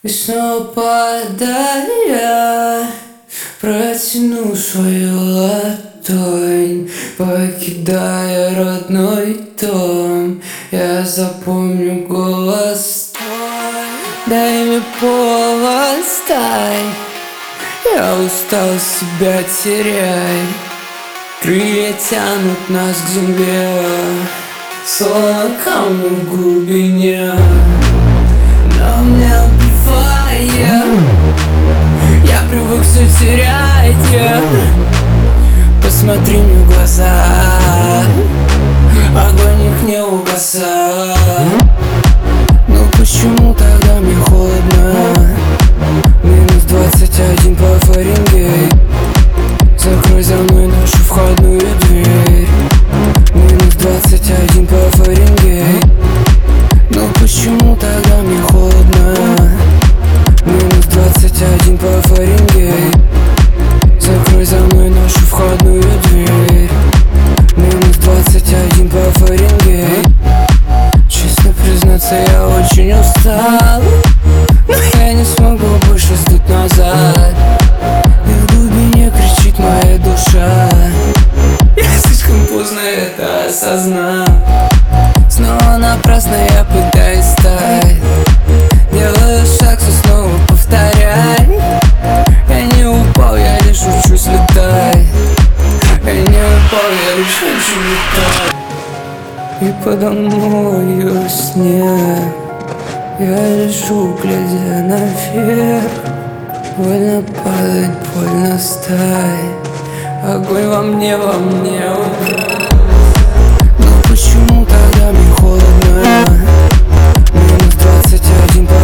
И снова падая, протяну свою ладонь, покидая родной дом. Я запомню голос твой, дай мне повод, стай. Я устал себя терять, крылья тянут нас к земле, словно камни в глубине. Но мне убивая, я привык все терять. Посмотри мне в глаза, огонь их не угасал. Но почему тогда мне холодно? Минус 21 по Фаренгейту. Закрой за мной нашу входную дверь. Минус 21 по Фаренгейту. Но почему тогда мне холодно? Минус 21 по Фаренгейту. Закрой за мной нашу входную дверь. Минус 21 по Фаренгейту. Честно признаться, я очень устал, но я не смогу больше сдуть назад. И в глубине кричит моя душа. Я слишком поздно это осознал. Снова напрасно я пытаюсь стать. Делаю шаг, все снова повторяй. Я не упал, я лишь учусь летать. Я не упал, я лишь хочу летать. И подо мною снег. Я лежу, глядя наверх. Больно падать, больно стать. Огонь во мне угас. Но почему тогда мне холодно? Минус 21 по